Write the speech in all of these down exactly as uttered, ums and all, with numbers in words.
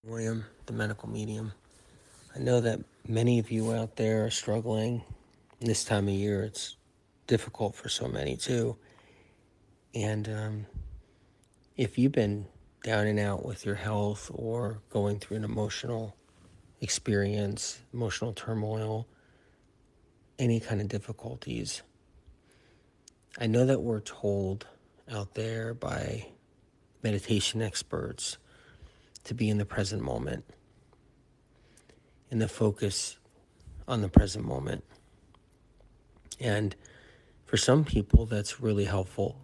William, the medical medium. I know that many of you out there are struggling. This time of year, it's difficult for so many too. And um, if you've been down and out with your health or going through an emotional experience, emotional turmoil, any kind of difficulties, I know that we're told out there by meditation experts to be in the present moment and to focus on the present moment. And for some people, that's really helpful.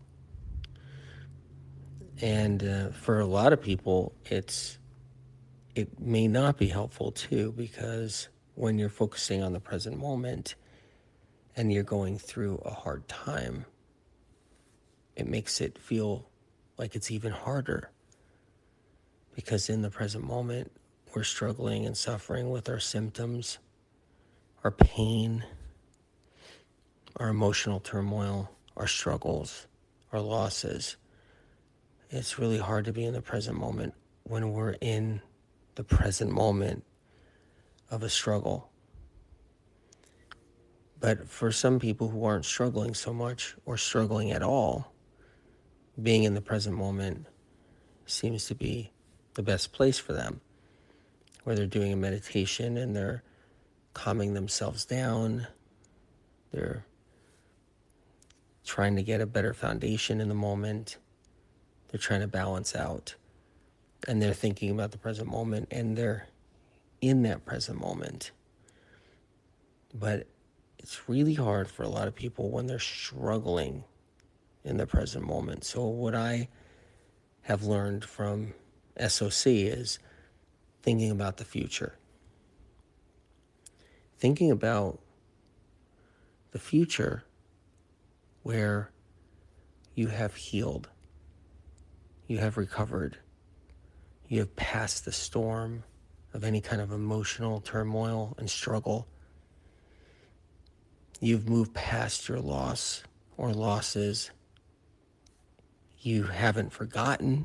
And uh, for a lot of people, it's it may not be helpful too, because when you're focusing on the present moment and you're going through a hard time, it makes it feel like it's even harder. Because in the present moment, we're struggling and suffering with our symptoms, our pain, our emotional turmoil, our struggles, our losses. It's really hard to be in the present moment when we're in the present moment of a struggle. But for some people who aren't struggling so much or struggling at all, being in the present moment seems to be the best place for them, where they're doing a meditation and they're calming themselves down. They're trying to get a better foundation in the moment. They're trying to balance out, and they're thinking about the present moment, and they're in that present moment. But it's really hard for a lot of people when they're struggling in the present moment. So what I have learned from S O C is thinking about the future. Thinking about the future where you have healed, you have recovered, you have passed the storm of any kind of emotional turmoil and struggle. You've moved past your loss or losses. You haven't forgotten.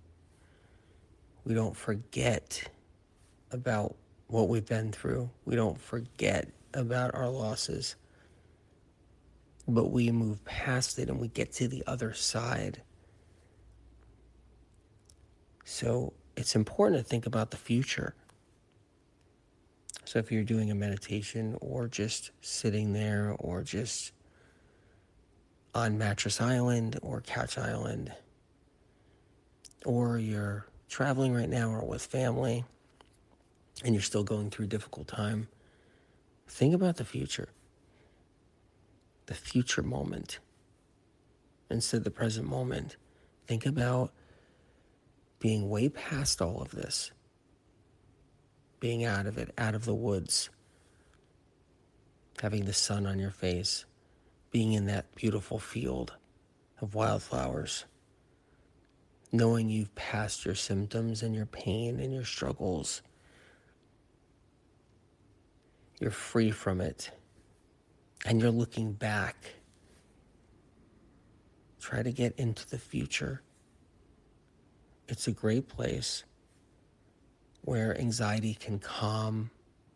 We don't forget about what we've been through. We don't forget about our losses. But we move past it and we get to the other side. So it's important to think about the future. So if you're doing a meditation or just sitting there or just on Mattress Island or Couch Island, or you're traveling right now or with family and you're still going through a difficult time, think about the future, the future moment instead of the present moment. Think about being way past all of this, being out of it, out of the woods, having the sun on your face, being in that beautiful field of wildflowers, knowing you've passed your symptoms and your pain and your struggles. You're free from it, and you're looking back. Try to get into the future. It's a great place where anxiety can calm,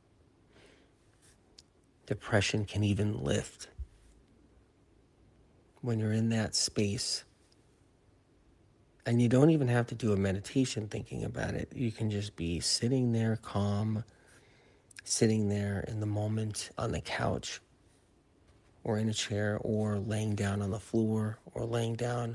depression can even lift. When you're in that space, and you don't even have to do a meditation thinking about it. You can just be sitting there calm, sitting there in the moment on the couch or in a chair or laying down on the floor or laying down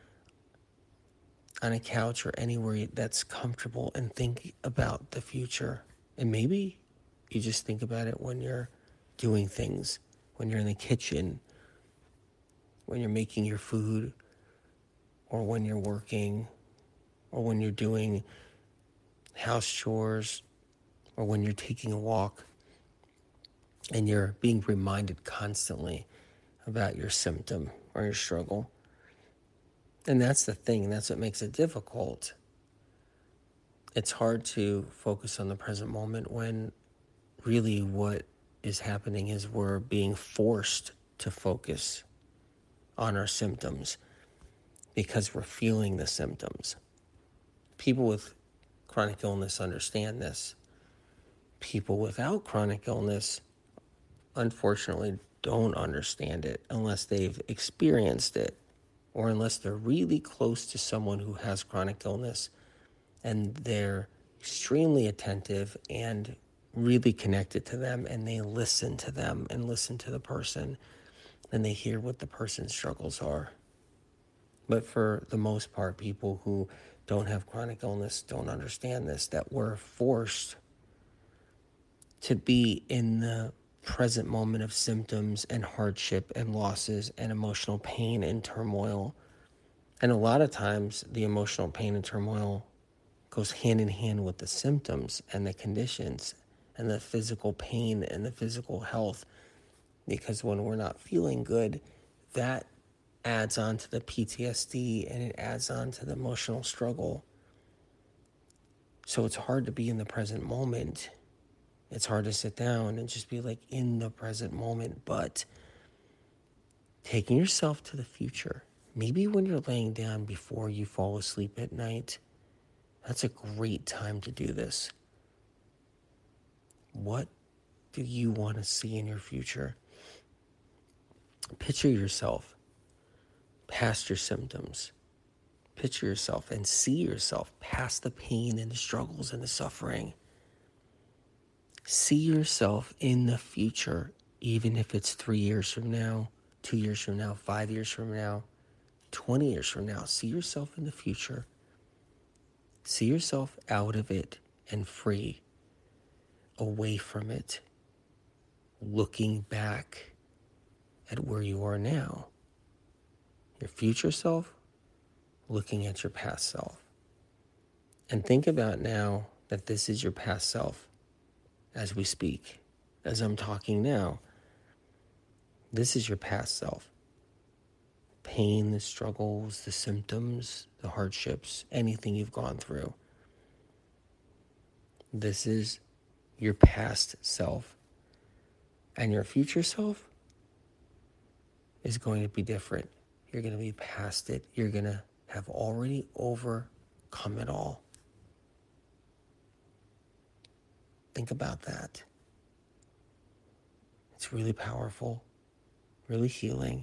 on a couch or anywhere that's comfortable and think about the future. And maybe you just think about it when you're doing things, when you're in the kitchen, when you're making your food, or when you're working, or when you're doing house chores, or when you're taking a walk, and you're being reminded constantly about your symptom or your struggle. And that's the thing, that's what makes it difficult. It's hard to focus on the present moment when really what is happening is we're being forced to focus on our symptoms because we're feeling the symptoms. People with chronic illness understand this. People without chronic illness, unfortunately, don't understand it unless they've experienced it or unless they're really close to someone who has chronic illness and they're extremely attentive and really connected to them, and they listen to them and listen to the person, and they hear what the person's struggles are. But for the most part, people who don't have chronic illness don't understand this, that we're forced to be in the present moment of symptoms and hardship and losses and emotional pain and turmoil. And a lot of times the emotional pain and turmoil goes hand in hand with the symptoms and the conditions and the physical pain and the physical health, because when we're not feeling good, that adds on to the P T S D and it adds on to the emotional struggle. So it's hard to be in the present moment. It's hard to sit down and just be like in the present moment, but taking yourself to the future, maybe when you're laying down before you fall asleep at night, that's a great time to do this. What do you want to see in your future? Picture yourself past your symptoms. Picture yourself and see yourself past the pain and the struggles and the suffering. See yourself in the future, even if it's three years from now, two years from now, five years from now, twenty years from now. See yourself in the future. See yourself out of it and free, away from it, looking back at where you are now. Your future self, looking at your past self. And think about now that this is your past self as we speak, as I'm talking now. This is your past self. Pain, the struggles, the symptoms, the hardships, anything you've gone through. This is your past self. And your future self is going to be different. You're going to be past it. You're going to have already overcome it all. Think about that. It's really powerful, really healing.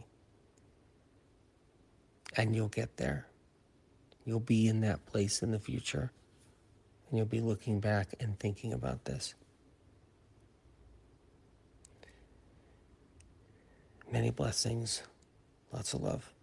And you'll get there. You'll be in that place in the future. And you'll be looking back and thinking about this. Many blessings. Lots of love.